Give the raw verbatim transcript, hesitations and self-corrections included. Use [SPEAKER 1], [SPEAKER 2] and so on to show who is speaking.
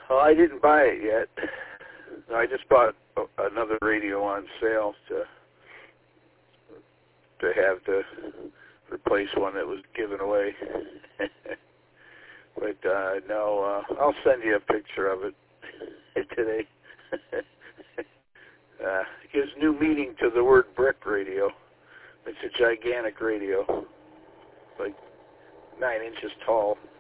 [SPEAKER 1] Well, I didn't buy it yet. No, I just bought another radio on sale to to have to replace one that was given away. But uh, no, uh, I'll send you a picture of it today. uh, it gives new meaning to the word brick radio. It's a gigantic radio, like nine inches tall.